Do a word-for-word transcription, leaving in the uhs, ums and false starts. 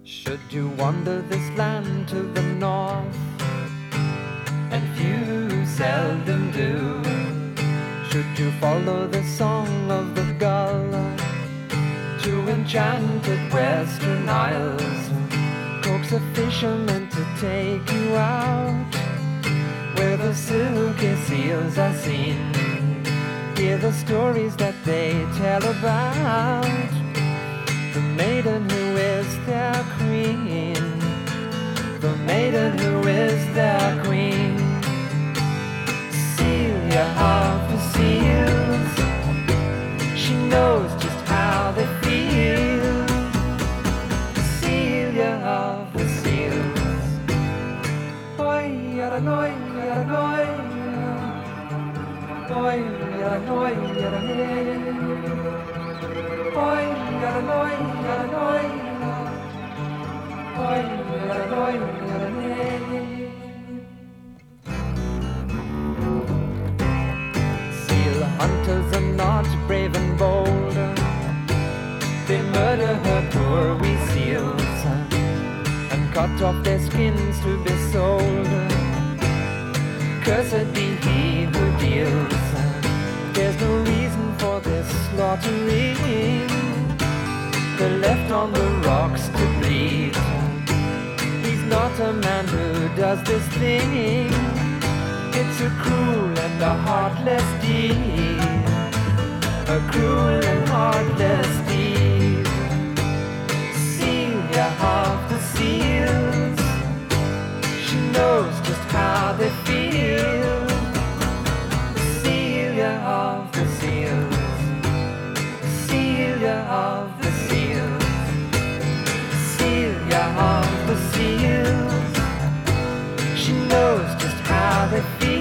Should you wander this land to the north, and few seldom do, should you follow the song of the gull to enchanted western isles, coax a fisherman to take you out where the silky seals are seen, hear the stories that they tell about the maiden who is their queen, the maiden who is their queen. Celia of the seals, she knows just how they feel. Celia of the seals. Oi, yada, noi, yada, noi, oi, yada, noi, yada, noi. Oi, yada, noi, yada, noi, oi, yada, noi, yada, noi. Seal hunters are not brave and bold, they murder her poor wee seals and cut off their skins to be sold. Cursed be he who deals, there's no reason for this slaughtering. They're left on the rocks to bleed. He's not a man who does this thing. It's a cruel and a heartless deed, a cruel and heartless deed. Celia of the seals, she knows just how they feel. Celia of the seals, Celia of the seals, Celia of the seals, she knows just how they feel.